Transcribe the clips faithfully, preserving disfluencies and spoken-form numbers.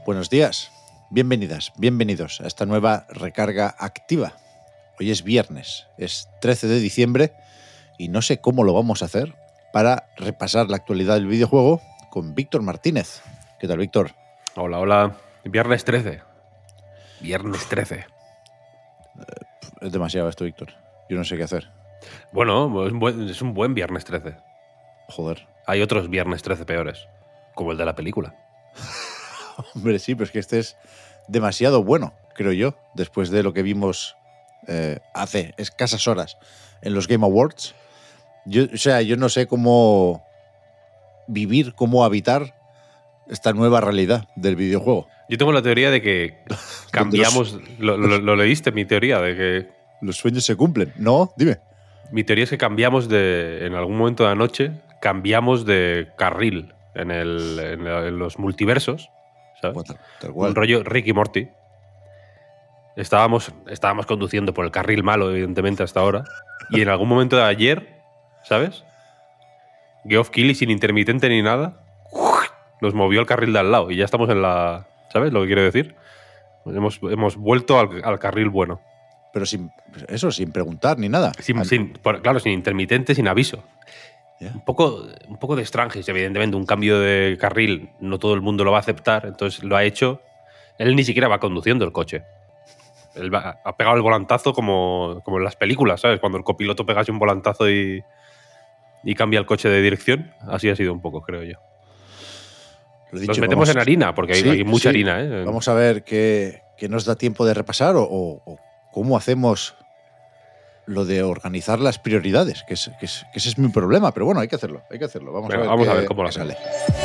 Buenos días, bienvenidas, bienvenidos a esta nueva recarga activa. Hoy es viernes, es trece de diciembre y no sé cómo lo vamos a hacer para repasar la actualidad del videojuego con Víctor Martínez. ¿Qué tal, Víctor? Hola, hola. Viernes trece. Viernes trece. Es demasiado esto, Víctor. Yo no sé qué hacer. Bueno, es un buen, es un buen viernes trece. Joder. Hay otros viernes trece peores, como el de la película. Hombre, sí, pero es que este es demasiado bueno, creo yo, después de lo que vimos eh, hace escasas horas en los Game Awards. Yo, o sea, yo no sé cómo vivir, cómo habitar esta nueva realidad del videojuego. Yo tengo la teoría de que cambiamos... los, lo, lo, lo leíste, mi teoría, de que... Los sueños se cumplen. No, dime. Mi teoría es que cambiamos de... En algún momento de la noche, cambiamos de carril en, el, en, en los multiversos, ¿sabes? Bueno, tal, tal cual. Un rollo Rick y Morty. Estábamos, estábamos conduciendo por el carril malo, evidentemente, hasta ahora. Y en algún momento de ayer, ¿sabes? Geoff Keighley, sin intermitente ni nada, nos movió al carril de al lado y ya estamos en la... ¿Sabes lo que quiero decir? Hemos, hemos vuelto al, al carril bueno. Pero sin eso, sin preguntar ni nada. Sin, Al... sin, por, claro, sin intermitente, sin aviso. Yeah. Un poco, un poco de Strangers, evidentemente. Un cambio de carril no todo el mundo lo va a aceptar, entonces lo ha hecho. Él ni siquiera va conduciendo el coche. Él va, ha pegado el volantazo como, como en las películas, ¿sabes? Cuando el copiloto pega así un volantazo y, y cambia el coche de dirección. Así ha sido un poco, creo yo. Dicho, nos metemos vamos, en harina, porque hay, sí, hay mucha sí. harina. ¿eh? Vamos a ver qué, qué nos da tiempo de repasar o, o, o cómo hacemos lo de organizar las prioridades, que, es, que, es, que ese es mi problema. Pero bueno, hay que hacerlo, hay que hacerlo. Vamos, Venga, a, ver vamos qué, a ver cómo lo sale.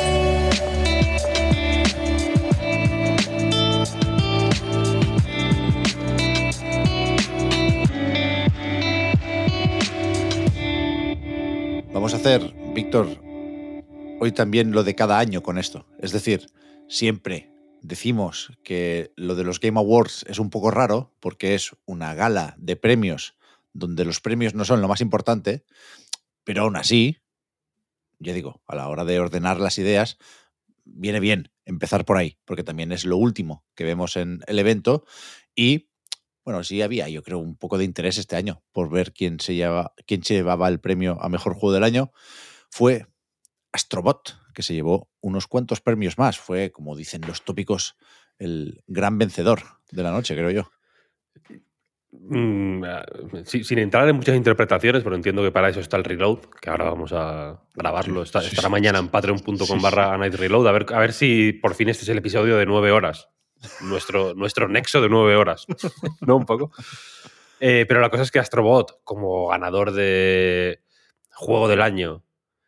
Vamos a hacer, Víctor, hoy también lo de cada año con esto. Es decir, siempre decimos que lo de los Game Awards es un poco raro porque es una gala de premios donde los premios no son lo más importante, pero aún así, ya digo, a la hora de ordenar las ideas, viene bien empezar por ahí, porque también es lo último que vemos en el evento y, bueno, sí había, yo creo, un poco de interés este año por ver quién se llevaba, quién se llevaba el premio a Mejor Juego del Año. Fue Astrobot, que se llevó unos cuantos premios más. Fue, como dicen los tópicos, el gran vencedor de la noche, creo yo. Mm, sí, sin entrar en muchas interpretaciones, pero entiendo que para eso está el Reload, que ahora vamos a grabarlo. Está, Sí, sí, estará sí, mañana sí. en patreon punto com Sí, barra Night Reload. A ver, a ver si por fin este es el episodio de nueve horas. Nuestro, nuestro nexo de nueve horas. ¿No? Un poco. Eh, pero la cosa es que Astrobot, como ganador de Juego del Año,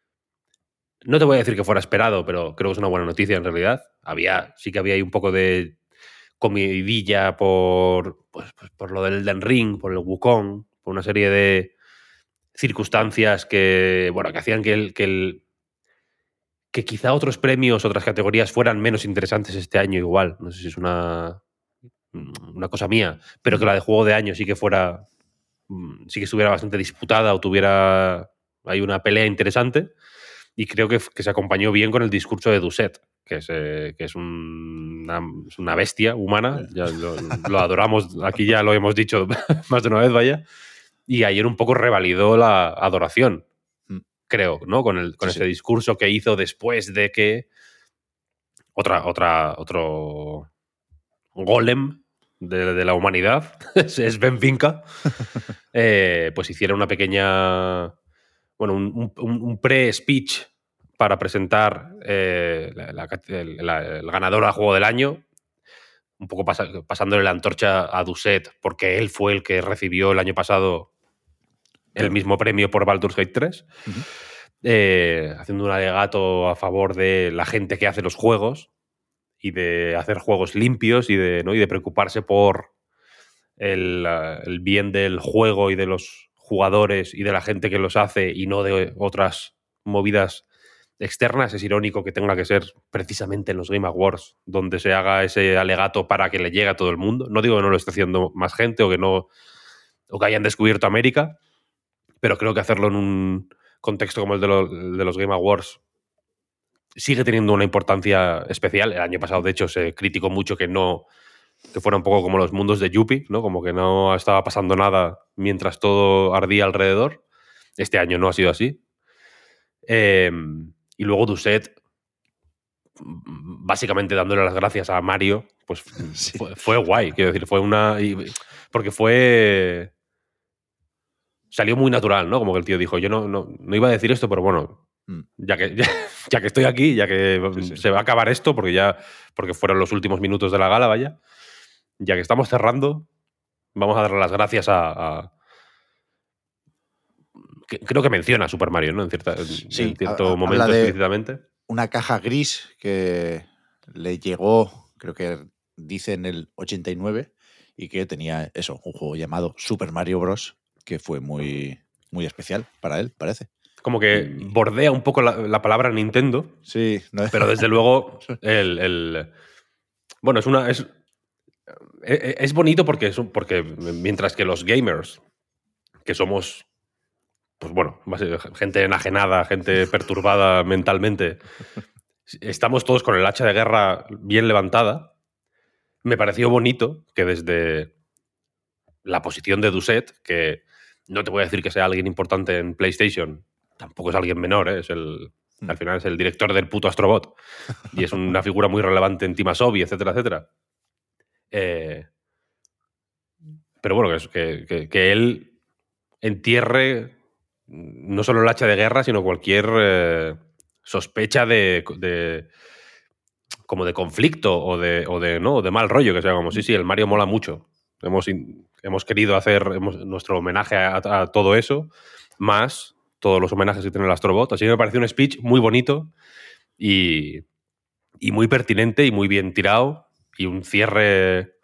no te voy a decir que fuera esperado, pero creo que es una buena noticia en realidad. Había, sí que había ahí un poco de comidilla por, pues, pues, por lo del Elden Ring, por el Wukong, por una serie de circunstancias que, bueno, que hacían que el, que el que quizá otros premios, otras categorías fueran menos interesantes este año igual. No sé si es una, una cosa mía, pero que la de Juego de Año sí que fuera, sí que estuviera bastante disputada o tuviera hay una pelea interesante. Y creo que, que se acompañó bien con el discurso de Doucet, que es, eh, que es, un, una, es una bestia humana. Ya lo, lo adoramos, aquí ya lo hemos dicho más de una vez, vaya. Y ayer un poco revalidó la adoración, creo, ¿no? Con, el, con Sí, ese sí. discurso que hizo después de que otra, otra, otro golem de, de la humanidad, es Ben Vinca, eh, pues hiciera una pequeña... Bueno, un, un, un pre-speech para presentar eh, la, la, el, la, el ganador al Juego del Año, un poco pas pasándole la antorcha a Doucet, porque él fue el que recibió el año pasado el claro. mismo premio por Baldur's Gate tres, uh-huh. eh, haciendo un alegato a favor de la gente que hace los juegos y de hacer juegos limpios y de, ¿no? y de preocuparse por el, el bien del juego y de los jugadores y de la gente que los hace y no de otras movidas externas. Es irónico que tenga que ser precisamente en los Game Awards donde se haga ese alegato para que le llegue a todo el mundo. No digo que no lo esté haciendo más gente o que no o que hayan descubierto América, pero creo que hacerlo en un contexto como el de, lo, de los Game Awards sigue teniendo una importancia especial. El año pasado, de hecho, se criticó mucho que no que fuera un poco como los mundos de Yuppie, ¿no? Como que no estaba pasando nada mientras todo ardía alrededor. Este año no ha sido así. Eh, y luego Doucet, básicamente dándole las gracias a Mario, pues sí. fue, fue guay, quiero decir, fue una... Porque fue... Salió muy natural, ¿no? Como que el tío dijo, yo no, no, no iba a decir esto, pero bueno, mm. ya, que, ya, ya que estoy aquí, ya que sí, sí. se va a acabar esto, porque ya porque fueron los últimos minutos de la gala, vaya, ya que estamos cerrando, vamos a darle las gracias a... a que, creo que menciona a Super Mario, ¿no? En, cierta, sí, en cierto a, momento de explícitamente. Una caja gris que le llegó, creo que dice en el ochenta y nueve, y que tenía eso, un juego llamado Super Mario Bros., que fue muy, muy especial para él, parece. Como que y... bordea un poco la, la palabra Nintendo. Sí. No. Pero desde luego, el, el... Bueno, es una... Es, es bonito porque, es, porque mientras que los gamers, que somos, pues bueno, gente enajenada, gente perturbada mentalmente, estamos todos con el hacha de guerra bien levantada, me pareció bonito que desde la posición de Doucet, que no te voy a decir que sea alguien importante en PlayStation, tampoco es alguien menor, ¿eh? Es el, al final es el director del puto Astrobot y es una figura muy relevante en Team Asobi, etcétera, etcétera. Eh, pero bueno, que, que, que él entierre no solo el hacha de guerra, sino cualquier eh, sospecha de, de como de conflicto o de, o de no de mal rollo, que sea como, sí, sí, el Mario mola mucho. Hemos, hemos querido hacer hemos, nuestro homenaje a, a todo eso, más todos los homenajes que tiene el Astrobot. Así que me pareció un speech muy bonito y, y muy pertinente y muy bien tirado y un cierre,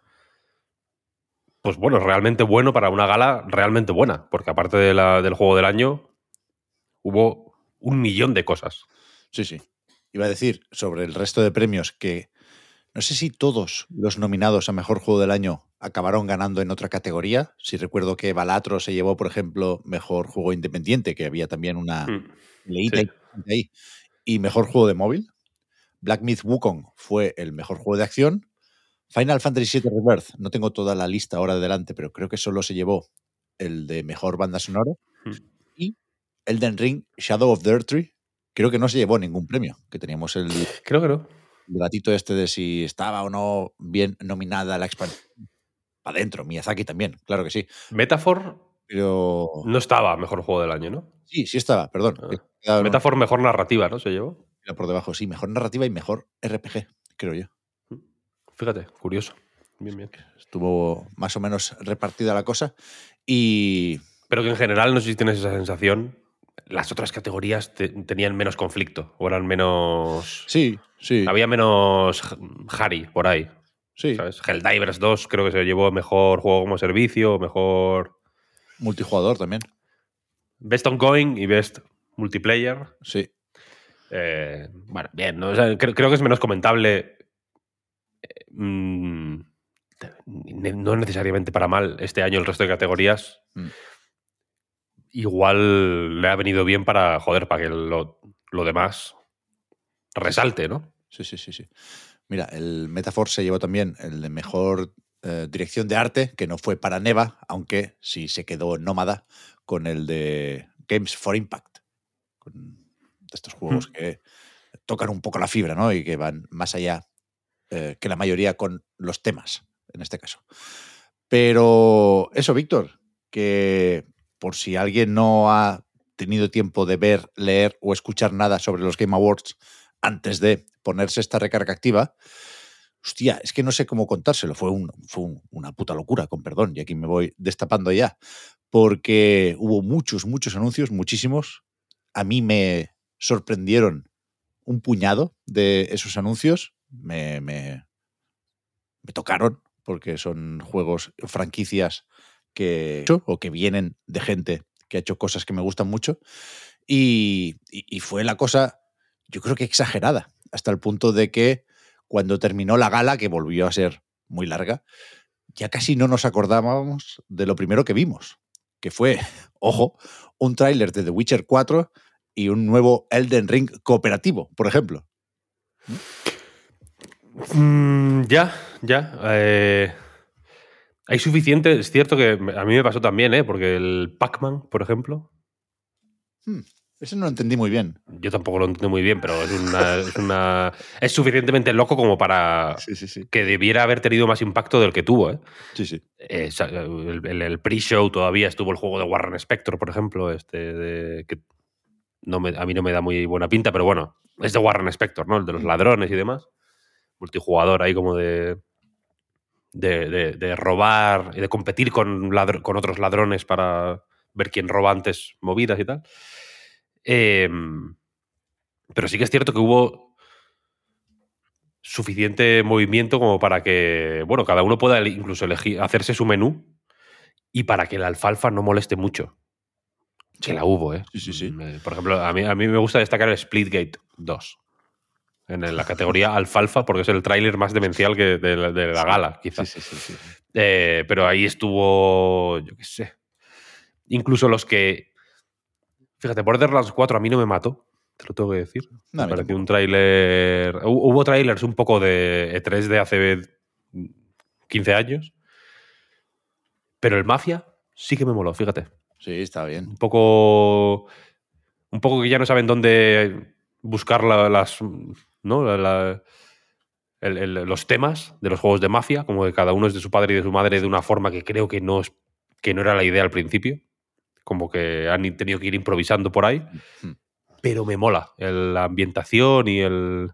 pues bueno, realmente bueno para una gala realmente buena, porque aparte de la, del juego del año hubo un millón de cosas. Sí, sí. Iba a decir sobre el resto de premios que no sé si todos los nominados a Mejor Juego del Año acabaron ganando en otra categoría. Si recuerdo que Balatro se llevó, por ejemplo, Mejor Juego Independiente, que había también una mm, leída sí. ahí, y Mejor Juego de Móvil. Black Myth Wukong fue el Mejor Juego de Acción. Final Fantasy siete Rebirth, no tengo toda la lista ahora delante, pero creo que solo se llevó el de Mejor Banda Sonora. Mm. Y Elden Ring Shadow of the Earth Tree, creo que no se llevó ningún premio, que teníamos el... Creo que no. El gatito este de si estaba o no bien nominada la expansión. Para adentro, Miyazaki también, claro que sí. Metaphor pero... no estaba Mejor Juego del Año, ¿no? Sí, sí estaba, perdón. Ah. Metaphor no... Mejor Narrativa, ¿no? Se llevó. Por debajo, sí, Mejor Narrativa y Mejor R P G, creo yo. Fíjate, curioso. Bien, bien. Estuvo más o menos repartida la cosa y... Pero que en general, no sé si tienes esa sensación, las otras categorías te, tenían menos conflicto o eran menos... Sí, sí. Había menos Harry por ahí. Sí. ¿Sabes? Helldivers dos creo que se llevó Mejor Juego como Servicio, Mejor... Multijugador también. Best Ongoing y Best Multiplayer. Sí. Eh, bueno, bien. ¿no? O sea, creo, creo que es menos comentable... Eh, mmm, no necesariamente para mal este año el resto de categorías. Mm. Igual le ha venido bien para, joder, para que lo, lo demás resalte, ¿no? Sí, sí, sí, sí. Mira, el Metaphor se llevó también el de Mejor eh, Dirección de Arte, que no fue para Neva, aunque sí se quedó nómada con el de Games for Impact, con estos juegos mm. que tocan un poco la fibra, ¿no? Y que van más allá eh, que la mayoría con los temas, en este caso. Pero eso, Víctor, que por si alguien no ha tenido tiempo de ver, leer o escuchar nada sobre los Game Awards antes de ponerse esta recarga activa, hostia, es que no sé cómo contárselo. Fue, un, fue un, una puta locura, con perdón, y aquí me voy destapando ya, porque hubo muchos, muchos anuncios, muchísimos. A mí me sorprendieron un puñado de esos anuncios, me, me, me tocaron, porque son juegos, franquicias que o que vienen de gente que ha hecho cosas que me gustan mucho, y, y, y fue la cosa, yo creo que exagerada, hasta el punto de que cuando terminó la gala, que volvió a ser muy larga, ya casi no nos acordábamos de lo primero que vimos, que fue, ojo, un tráiler de The Witcher cuatro y un nuevo Elden Ring cooperativo, por ejemplo. Mm, ya, ya. Eh, hay suficiente. Es cierto que a mí me pasó también, ¿eh? Porque el Pac-Man, por ejemplo. Hmm, Eso no lo entendí muy bien. Yo tampoco lo entiendo muy bien, pero es una, es una. Es suficientemente loco como para Sí, sí, sí. que debiera haber tenido más impacto del que tuvo, ¿eh? Sí, sí. Eh, el, el, el pre-show todavía estuvo el juego de Warren Spector, por ejemplo, este de, que no me, a mí no me da muy buena pinta, pero bueno, es de Warren Spector, ¿no? El de los ladrones y demás. Multijugador ahí como de. De, de, de robar y de competir con, ladr con otros ladrones para ver quién roba antes movidas y tal. Eh, pero sí que es cierto que hubo suficiente movimiento como para que, bueno, cada uno pueda incluso elegir, hacerse su menú y para que la alfalfa no moleste mucho. Que Sí. la hubo, ¿eh? Sí, sí, sí. Por ejemplo, a mí, a mí me gusta destacar el Splitgate dos. En la categoría alfalfa, porque es el tráiler más demencial que de, la, de la sí. gala, quizás. Sí, sí, sí, sí. Eh, pero ahí estuvo, yo qué sé. Incluso los que... Fíjate, Borderlands cuatro a mí no me mató, te lo tengo que decir. No, me pareció un tráiler... Hubo tráilers un poco de E tres de hace quince años, pero el Mafia sí que me moló, fíjate. Sí, está bien. Un poco... Un poco que ya no saben dónde buscar la, las... ¿no? La, la, el, el, los temas de los juegos de Mafia, como que cada uno es de su padre y de su madre de una forma que creo que no, es, que no era la idea al principio. Como que han tenido que ir improvisando por ahí. Mm. Pero me mola el, la ambientación y el...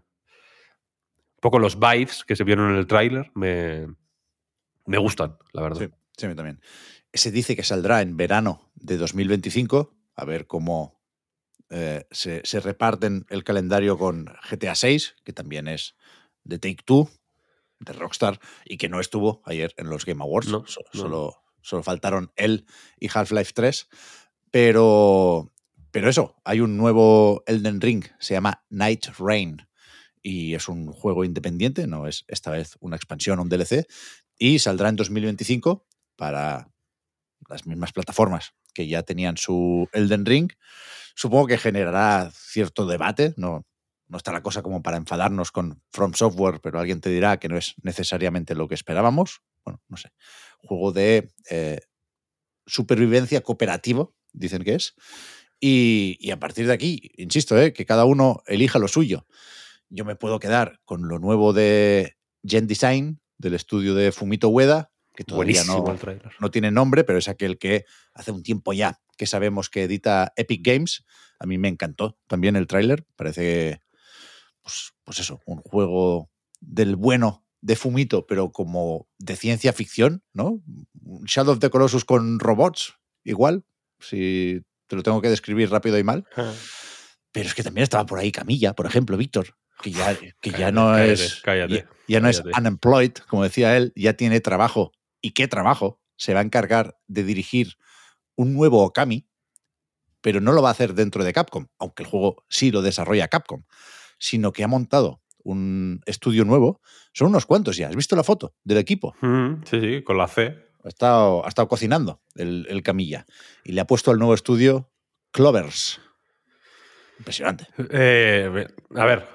Un poco los vibes que se vieron en el tráiler me, me gustan, la verdad. Sí, sí, a mí también. Se dice que saldrá en verano de dos mil veinticinco. A ver cómo eh, se, se reparten el calendario con G T A seis, que también es de Take-Two, de Rockstar, y que no estuvo ayer en los Game Awards. No, so, no. Solo, solo faltaron él y Half-Life tres. Pero, pero eso, hay un nuevo Elden Ring, se llama Night Rain, y es un juego independiente, no es esta vez una expansión o un D L C, y saldrá en dos mil veinticinco para las mismas plataformas que ya tenían su Elden Ring. Supongo que generará cierto debate, no, no está la cosa como para enfadarnos con From Software, pero alguien te dirá que no es necesariamente lo que esperábamos. Bueno, no sé. Juego de eh, supervivencia cooperativo, dicen que es. Y, y a partir de aquí, insisto, eh, que cada uno elija lo suyo. Yo me puedo quedar con lo nuevo de Gen Design, del estudio de Fumito Ueda, que todavía no, no tiene nombre, pero es aquel que hace un tiempo ya que sabemos que edita Epic Games. A mí me encantó también el tráiler. Parece, pues, pues eso, un juego del bueno de Fumito, pero como de ciencia ficción, ¿no? Shadow of the Colossus con robots, igual, si te lo tengo que describir rápido y mal. Pero es que también estaba por ahí Camilla, por ejemplo, Víctor, que ya, que cállate, ya no cállate, es cállate, ya, ya no cállate. es unemployed, como decía él, ya tiene trabajo. ¿Y qué trabajo? Se va a encargar de dirigir un nuevo Okami, pero no lo va a hacer dentro de Capcom, aunque el juego sí lo desarrolla Capcom, sino que ha montado un estudio nuevo. Son unos cuantos ya. ¿Has visto la foto del equipo? Mm, sí, sí, con la C. Ha estado, ha estado cocinando el, el Camilla y le ha puesto al nuevo estudio Clovers. Impresionante. Eh, a ver.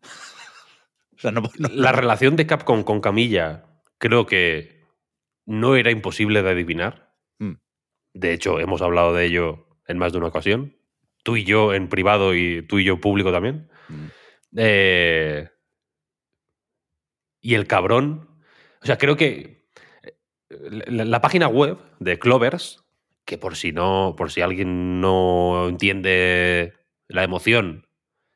O sea, no, no, la no. relación de Capcom con Camilla creo que no era imposible de adivinar. Mm. De hecho, hemos hablado de ello en más de una ocasión. Tú y yo en privado y tú y yo en público también. Mm. Eh, y el cabrón... O sea, creo que la, la página web de Clovers, que por si no, por si alguien no entiende la emoción,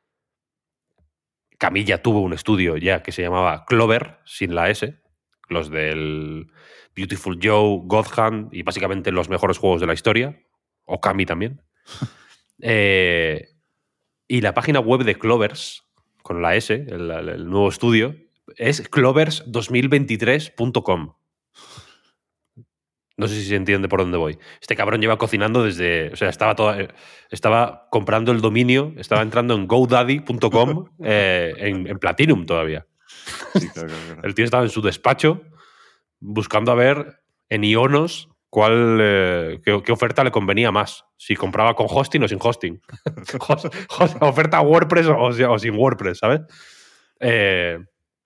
Camilla tuvo un estudio ya que se llamaba Clover, sin la S, los del Beautiful Joe, God Hand y básicamente los mejores juegos de la historia, Okami también. eh, y la página web de Clovers, con la S, el, el nuevo estudio, es clovers dos mil veintitrés punto com. No sé si se entiende por dónde voy. Este cabrón lleva cocinando desde... O sea, estaba, toda, estaba comprando el dominio, estaba entrando en godaddy punto com eh, en, en Platinum todavía. Sí, claro, claro, claro. El tío estaba en su despacho buscando a ver en Ionos cuál, eh, qué, qué oferta le convenía más. Si compraba con hosting o sin hosting. Oferta WordPress o, o sin WordPress, ¿sabes? Eh,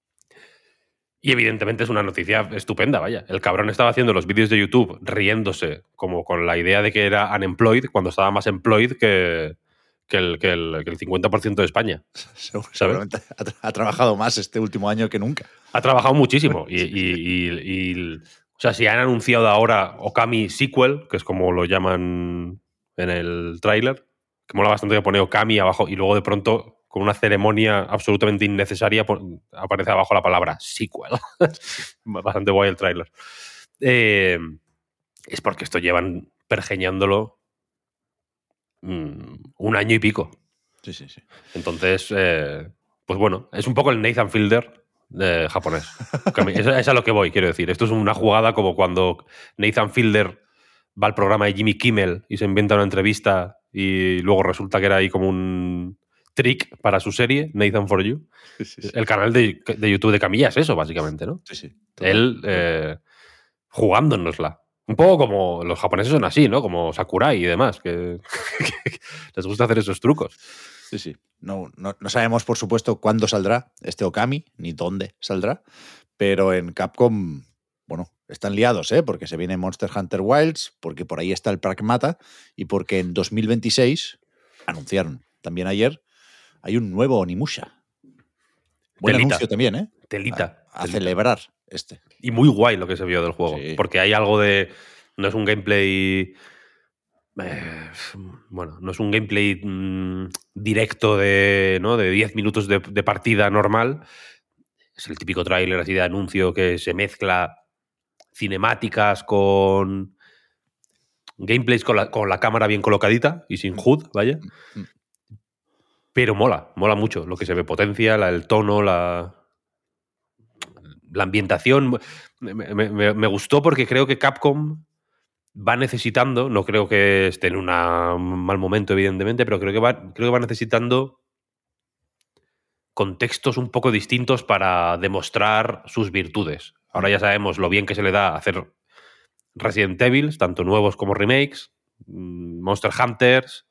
y evidentemente es una noticia estupenda, vaya. El cabrón estaba haciendo los vídeos de YouTube riéndose, como con la idea de que era unemployed, cuando estaba más employed que, que, el, que, el, que el cincuenta por ciento de España. Seguro, seguramente ha, tra ha, trabajado más este último año que nunca. Ha trabajado muchísimo. Y, y, y, y, o sea, si han anunciado ahora Okami Sequel, que es como lo llaman en el tráiler, que mola bastante que pone Okami abajo y luego de pronto, con una ceremonia absolutamente innecesaria, aparece abajo la palabra sequel. Bastante guay el tráiler. Eh, es porque esto llevan pergeñándolo mmm, un año y pico. Sí, sí, sí. Entonces, eh, pues bueno, es un poco el Nathan Fielder de japonés. Es, es a lo que voy, quiero decir. Esto es una jugada como cuando Nathan Fielder va al programa de Jimmy Kimmel y se inventa una entrevista y luego resulta que era ahí como un trick para su serie, Nathan for You. Sí, sí, sí. El canal de, de YouTube de Camilla es eso, básicamente, ¿no? Sí, sí. Todo, Él eh, jugándonosla. Un poco como los japoneses son así, ¿no? Como Sakurai y demás, que, que les gusta hacer esos trucos. Sí, sí. No, no, no sabemos, por supuesto, cuándo saldrá este Okami, ni dónde saldrá, pero en Capcom, bueno, están liados, ¿eh? Porque se viene Monster Hunter Wilds, porque por ahí está el Pragmata y porque en dos mil veintiséis anunciaron también ayer, hay un nuevo Onimusha. Buen telita, anuncio también, ¿eh? Telita. A, a telita. celebrar este. Y muy guay lo que se vio del juego, sí. Porque hay algo de... No es un gameplay... Eh, bueno, no es un gameplay mmm, directo de, ¿no? de diez minutos de, de partida normal. Es el típico tráiler así de anuncio que se mezcla cinemáticas con gameplays con la, con la cámara bien colocadita y sin H U D, vaya. Pero mola, mola mucho lo que se ve, potencia, la, el tono, la, la ambientación. Me, me, me gustó porque creo que Capcom va necesitando, no creo que esté en una, un mal momento, evidentemente, pero creo que, va, creo que va necesitando contextos un poco distintos para demostrar sus virtudes. Ahora ya sabemos lo bien que se le da hacer Resident Evil, tanto nuevos como remakes, Monster Hunters,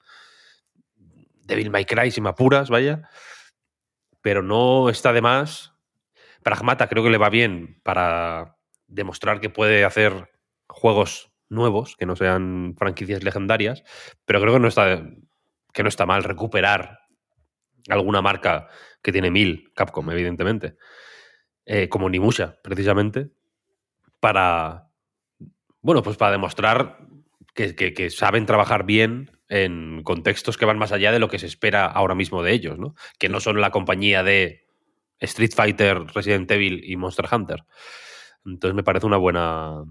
Devil May Cry, si me apuras, vaya. Pero no está de más. Pragmata creo que le va bien para demostrar que puede hacer juegos nuevos, que no sean franquicias legendarias, pero creo que no está, que no está mal recuperar alguna marca que tiene mil, Capcom, evidentemente, eh, como Onimusha, precisamente, para, bueno, pues para demostrar que, que, que saben trabajar bien en contextos que van más allá de lo que se espera ahora mismo de ellos, ¿no? Que no son la compañía de Street Fighter, Resident Evil y Monster Hunter. Entonces me parece una buena...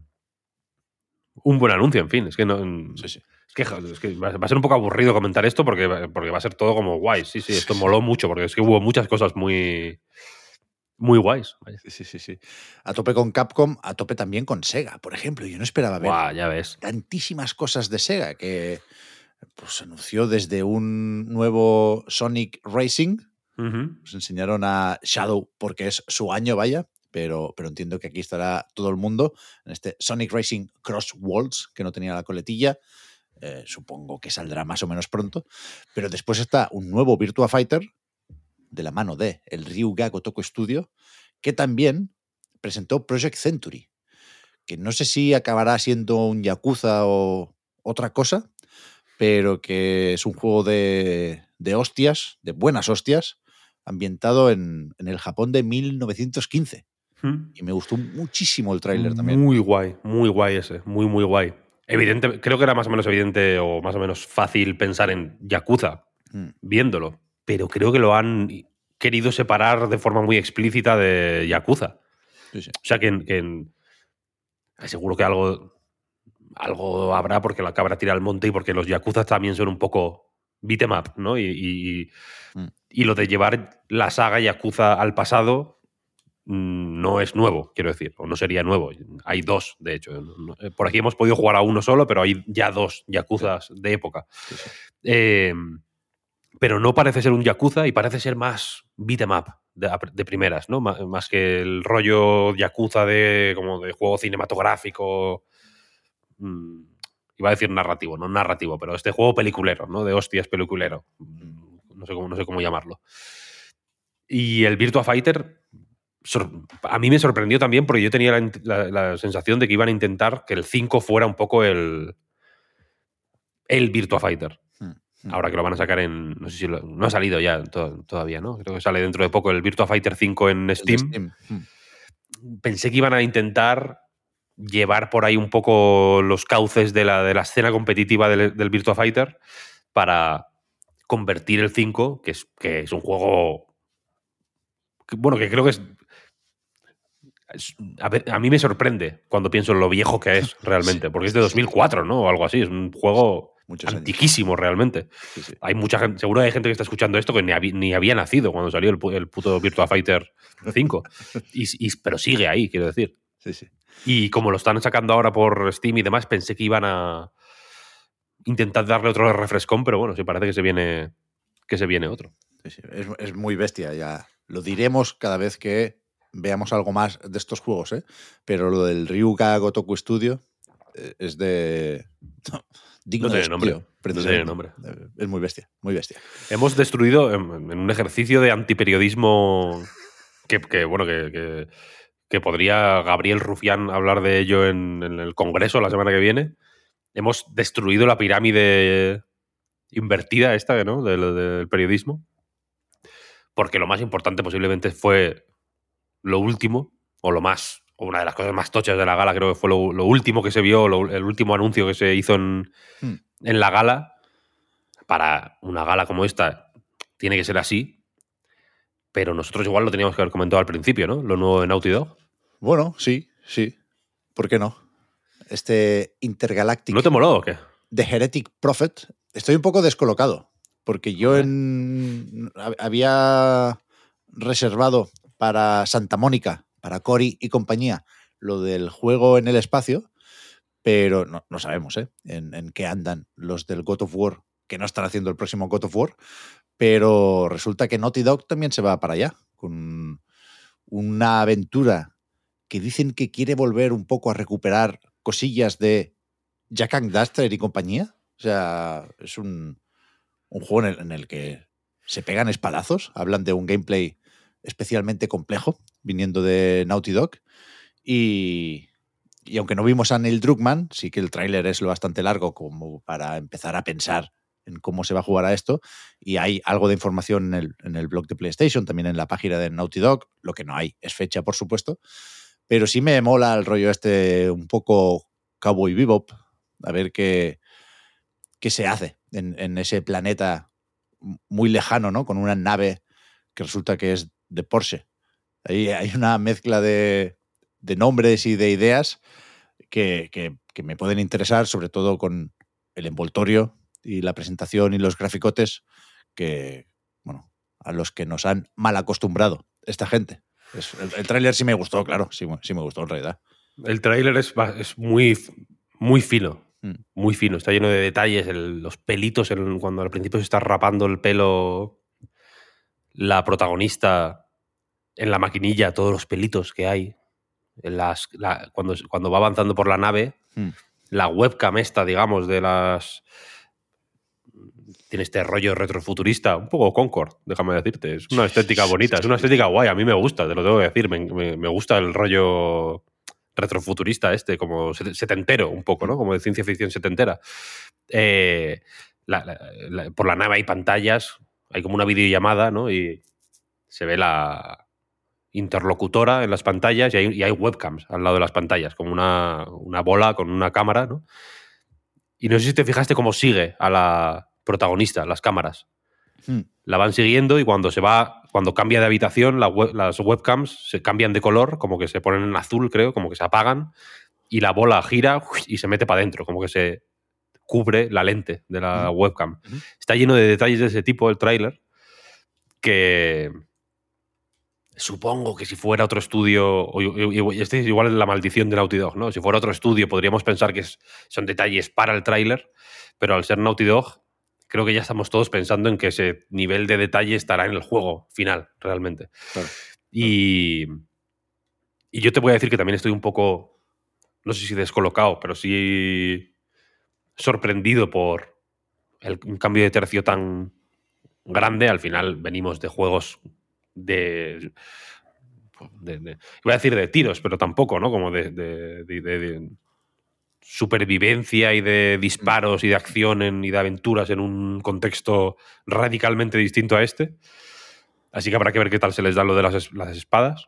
un buen anuncio, en fin. Es que no... Sí, sí. Es que, es que va a ser un poco aburrido comentar esto porque, porque va a ser todo como guay. Sí, sí, esto moló mucho porque es que hubo muchas cosas muy... muy guays. Vaya. Sí, sí, sí, sí. A tope con Capcom, a tope también con Sega, por ejemplo. Yo no esperaba ver Guau, ya ves. tantísimas cosas de Sega que pues anunció desde un nuevo Sonic Racing. Uh-huh. Nos enseñaron a Shadow porque es su año, vaya, pero, pero entiendo que aquí estará todo el mundo en este Sonic Racing Cross Worlds, que no tenía la coletilla. Eh, supongo que saldrá más o menos pronto. Pero después está un nuevo Virtua Fighter de la mano de el Ryuga Gotoku Studio, que también presentó Project Century, que no sé si acabará siendo un Yakuza o otra cosa, pero que es un juego de, de hostias, de buenas hostias, ambientado en, en el Japón de mil novecientos quince. Hmm. Y me gustó muchísimo el tráiler también. Muy guay, muy guay ese, muy, muy guay. Evidente, creo que era más o menos evidente o más o menos fácil pensar en Yakuza hmm. viéndolo, pero creo que lo han querido separar de forma muy explícita de Yakuza. Sí, sí. O sea que, que seguro que algo, algo habrá porque la cabra tira al monte y porque los Yakuzas también son un poco beat 'em up, ¿no? Y, y, mm. y lo de llevar la saga Yakuza al pasado mmm, no es nuevo, quiero decir, o no sería nuevo. Hay dos, de hecho. Por aquí hemos podido jugar a uno solo, pero hay ya dos Yakuzas sí. de época. Sí, sí. Eh, pero no parece ser un Yakuza y parece ser más beat 'em up de, de primeras, ¿no? Más, más que el rollo Yakuza de, como de juego cinematográfico. Mmm, iba a decir narrativo, no narrativo, pero este juego peliculero, ¿no? De hostias peliculero. No sé cómo, no sé cómo llamarlo. Y el Virtua Fighter a mí me sorprendió también porque yo tenía la, la, la sensación de que iban a intentar que el cinco fuera un poco el, el Virtua Fighter. Ahora que lo van a sacar en... No sé si lo, no ha salido ya to, todavía, ¿no? Creo que sale dentro de poco el Virtua Fighter cinco en Steam. Steam. Pensé que iban a intentar llevar por ahí un poco los cauces de la, de la escena competitiva del, del Virtua Fighter para convertir el cinco, que es, que es un juego... Que, bueno, que creo que es... es a, ver, a mí me sorprende cuando pienso en lo viejo que es realmente, porque es de dos mil cuatro, ¿no? O algo así. Es un juego... Muchos antiquísimo años. Realmente. Sí, sí. Hay mucha gente, seguro hay gente que está escuchando esto que ni, había, ni había nacido cuando salió el, el puto Virtua Fighter cinco. y, y, pero sigue ahí, quiero decir. Sí, sí. Y como lo están sacando ahora por Steam y demás, pensé que iban a intentar darle otro refrescón, pero bueno, sí parece que se viene, que se viene otro. Sí, sí. Es, es muy bestia, ya lo diremos cada vez que veamos algo más de estos juegos, ¿eh? Pero lo del Ryuga Gotoku Studio es de... digno no de tiene nombre. Estudio, no tiene nombre. Es muy bestia, muy bestia. Hemos destruido en, en un ejercicio de antiperiodismo que, que bueno, que, que, que podría Gabriel Rufián hablar de ello en, en el Congreso la semana que viene. Hemos destruido la pirámide invertida esta, ¿no? Del, del periodismo. Porque lo más importante posiblemente fue lo último, o lo más... o una de las cosas más tochas de la gala, creo que fue lo, lo último que se vio, lo, el último anuncio que se hizo en, hmm. en la gala. Para una gala como esta tiene que ser así, pero nosotros igual lo teníamos que haber comentado al principio, ¿no? Lo nuevo de Naughty Dog. Bueno, sí, sí. ¿Por qué no? Este Intergalactic... ¿No te moló o qué? The Heretic Prophet. Estoy un poco descolocado, porque yo en, había reservado para Santa Mónica, para Cory y compañía, lo del juego en el espacio, pero no, no sabemos ¿eh? en, en qué andan los del God of War, que no están haciendo el próximo God of War, pero resulta que Naughty Dog también se va para allá, con una aventura que dicen que quiere volver un poco a recuperar cosillas de Jak and Daxter y compañía. O sea, es un, un juego en el, en el que se pegan espadazos, hablan de un gameplay especialmente complejo, viniendo de Naughty Dog, y, y aunque no vimos a Neil Druckmann, sí que el tráiler es lo bastante largo como para empezar a pensar en cómo se va a jugar a esto, y hay algo de información en el, en el blog de PlayStation, también en la página de Naughty Dog. Lo que no hay es fecha, por supuesto, pero sí me mola el rollo este un poco Cowboy Bebop, a ver qué, qué se hace en, en ese planeta muy lejano, ¿no? Con una nave que resulta que es de Porsche. Ahí hay una mezcla de, de nombres y de ideas que, que, que me pueden interesar, sobre todo con el envoltorio y la presentación y los graficotes que, bueno, a los que nos han mal acostumbrado esta gente. Es, el, el tráiler sí me gustó, claro, sí, sí me gustó en realidad. El tráiler es, es muy, muy fino, mm. muy fino, está lleno de detalles, el, los pelitos, el, cuando al principio se está rapando el pelo la protagonista en la maquinilla, todos los pelitos que hay, en las, la, cuando, cuando va avanzando por la nave, mm. la webcam esta, digamos, de las... Tiene este rollo retrofuturista, un poco Concord, déjame decirte. Es una estética bonita, es una estética guay, a mí me gusta, te lo tengo que decir. Me, me, me gusta el rollo retrofuturista este, como setentero un poco, ¿no? Como de ciencia ficción setentera. Eh, la, la, la, por la nave hay pantallas, hay como una videollamada, ¿no? Y se ve la interlocutora en las pantallas y hay, y hay webcams al lado de las pantallas, como una, una bola con una cámara, ¿no? Y no sé si te fijaste cómo sigue a la protagonista, las cámaras. Hmm. La van siguiendo y cuando se va, cuando cambia de habitación, la web, las webcams se cambian de color, como que se ponen en azul, creo, como que se apagan, y la bola gira y se mete para adentro, como que se cubre la lente de la hmm. webcam. Hmm. Está lleno de detalles de ese tipo el tráiler, que supongo que si fuera otro estudio, este es igual la maldición de Naughty Dog, ¿no? Si fuera otro estudio podríamos pensar que es, son detalles para el tráiler, pero al ser Naughty Dog creo que ya estamos todos pensando en que ese nivel de detalle estará en el juego final, realmente. Claro. Y, y yo te voy a decir que también estoy un poco, no sé si descolocado, pero sí sorprendido por el, un cambio de tercio tan grande. Al final venimos de juegos de, de, de iba a decir de tiros, pero tampoco, ¿no? Como de, de, de, de, de supervivencia y de disparos y de acción en, y de aventuras en un contexto radicalmente distinto a este. Así que habrá que ver qué tal se les da lo de las, las espadas.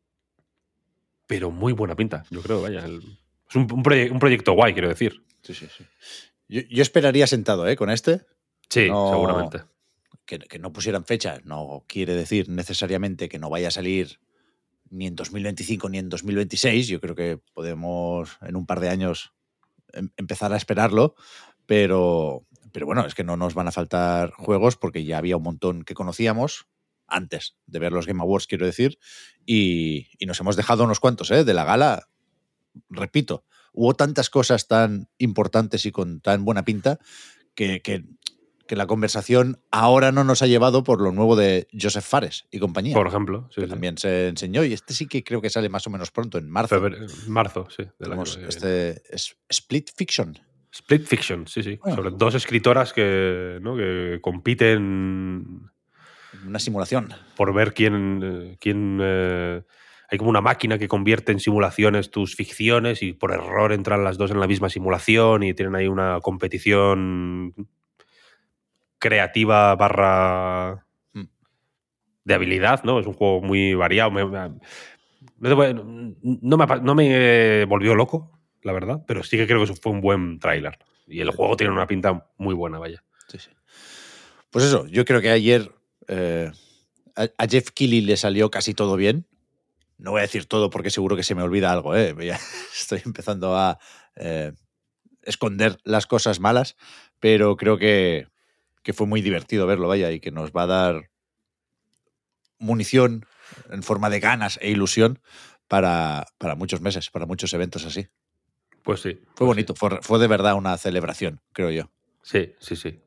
Pero muy buena pinta, yo creo, vaya. El, es un, un, proye un proyecto guay, quiero decir. Sí, sí, sí. Yo, yo esperaría sentado, ¿eh? Con este. Sí, no, seguramente. Que, que no pusieran fecha no quiere decir necesariamente que no vaya a salir ni en dos mil veinticinco ni en dos mil veintiséis. Yo creo que podemos en un par de años em empezar a esperarlo, pero, pero bueno, es que no nos van a faltar juegos porque ya había un montón que conocíamos antes de ver los Game Awards, quiero decir, y, y nos hemos dejado unos cuantos, ¿eh? De la gala. Repito, hubo tantas cosas tan importantes y con tan buena pinta que, que, que la conversación ahora no nos ha llevado por lo nuevo de Joseph Fares y compañía. Por ejemplo. Sí, que sí. también se enseñó, y este sí que creo que sale más o menos pronto, en marzo. Febrero, marzo, sí. Del año este es Split Fiction. Split Fiction, sí, sí. Bueno. Sobre dos escritoras que, ¿no? que compiten... Una simulación. Por ver quién... quién eh, hay como una máquina que convierte en simulaciones tus ficciones y por error entran las dos en la misma simulación y tienen ahí una competición creativa barra de habilidad, ¿no? Es un juego muy variado. Me, me, no, me, no me volvió loco, la verdad, pero sí que creo que eso fue un buen tráiler. Y el juego tiene una pinta muy buena, vaya. Sí, sí. Pues eso, yo creo que ayer eh, a, a Jeff Keighley le salió casi todo bien. No voy a decir todo porque seguro que se me olvida algo, ¿eh? Ya estoy empezando a eh, esconder las cosas malas, pero creo que, que fue muy divertido verlo, vaya, y que nos va a dar munición en forma de ganas e ilusión para, para muchos meses, para muchos eventos así. Pues sí. Fue pues bonito, sí. Fue, fue de verdad una celebración, creo yo. Sí, sí, sí.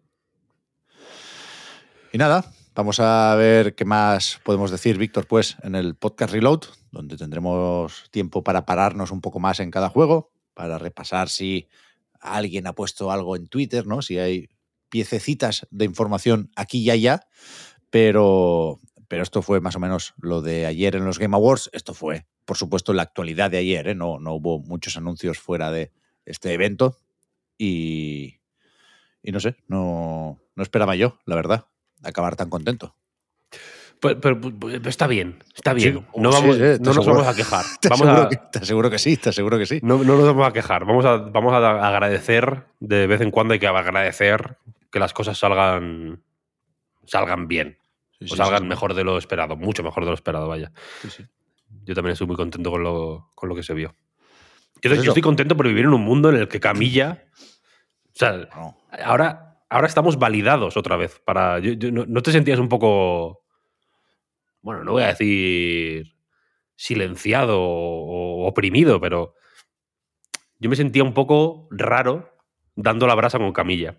Y nada, vamos a ver qué más podemos decir, Víctor, pues, en el podcast Reload, donde tendremos tiempo para pararnos un poco más en cada juego, para repasar si alguien ha puesto algo en Twitter, ¿no? Si hay piececitas de información aquí y allá, pero, pero esto fue más o menos lo de ayer en los Game Awards. Esto fue, por supuesto, la actualidad de ayer, ¿eh? No, no hubo muchos anuncios fuera de este evento y, y no sé, no, no esperaba yo, la verdad, acabar tan contento. Pero, pero, pero está bien, está bien. Sí, no sí, vamos, sí, no nos vamos a quejar. Te, vamos aseguro a, que, te aseguro que sí, te aseguro que sí. No, no nos vamos a quejar. Vamos a, vamos a agradecer, de vez en cuando hay que agradecer que las cosas salgan, salgan bien. Sí, sí, o salgan sí, sí. mejor de lo esperado, mucho mejor de lo esperado, vaya. Sí, sí. Yo también estoy muy contento con lo, con lo que se vio. Yo, pues yo estoy contento por vivir en un mundo en el que Camilla... O sea, no. ahora, ahora estamos validados otra vez. Para, yo, yo, no, ¿No te sentías un poco... Bueno, no voy a decir silenciado o oprimido, pero yo me sentía un poco raro dando la brasa con Camilla.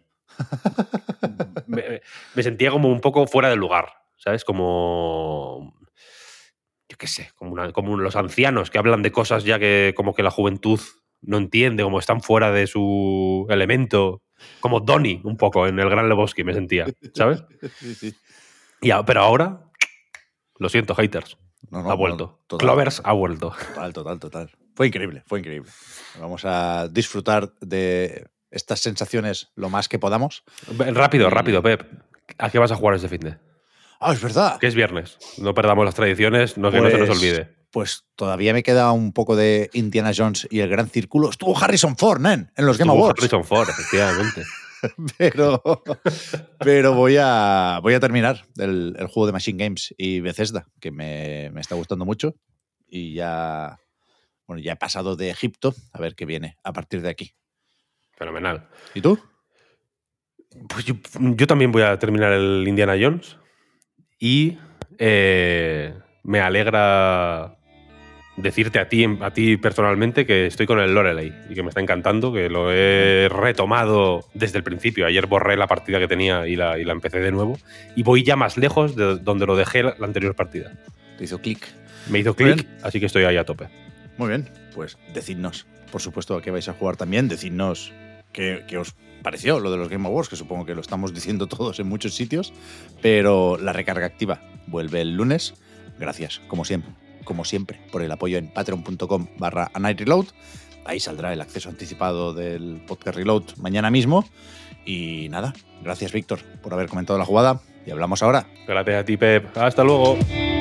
me, me sentía como un poco fuera de lugar, ¿sabes? Como... Yo qué sé, como, una, como los ancianos que hablan de cosas ya que como que la juventud no entiende, como están fuera de su elemento. Como Donnie, un poco, en El Gran Lebowski me sentía, ¿sabes? Sí, sí. Y, pero ahora, lo siento, haters. No, no, ha vuelto. No, Clovers ha vuelto. Total, total, total. Fue increíble, fue increíble. Vamos a disfrutar de estas sensaciones lo más que podamos. Rápido, y... rápido, Pep. ¿A qué vas a jugar este finde? Ah, es verdad. Que es viernes. No perdamos las tradiciones, no, pues, que no se nos olvide. Pues todavía me queda un poco de Indiana Jones y el Gran Círculo. Estuvo Harrison Ford, nen, en los Estuvo Game Awards. Harrison Ford, efectivamente. pero pero voy, a, voy a terminar el, el juego de Machine Games y Bethesda, que me, me está gustando mucho. Y ya, bueno, ya he pasado de Egipto, a ver qué viene a partir de aquí. Fenomenal. ¿Y tú? Pues yo, yo también voy a terminar el Indiana Jones. Y eh, me alegra decirte a ti, a ti personalmente que estoy con el Loreley y que me está encantando, que lo he retomado desde el principio. Ayer borré la partida que tenía y la, y la empecé de nuevo. Y voy ya más lejos de donde lo dejé la, la anterior partida. Te hizo clic. Me hizo clic, así que estoy ahí a tope. Muy bien, pues decidnos, por supuesto, a qué vais a jugar también. Decidnos qué, qué os pareció lo de los Game Awards, que supongo que lo estamos diciendo todos en muchos sitios, pero la recarga activa vuelve el lunes gracias, como siempre, como siempre, por el apoyo en patreon.com barra a night reload. Ahí saldrá el acceso anticipado del podcast Reload mañana mismo. Y nada, gracias Víctor por haber comentado la jugada y hablamos ahora. Gracias a ti, Pep. Hasta luego.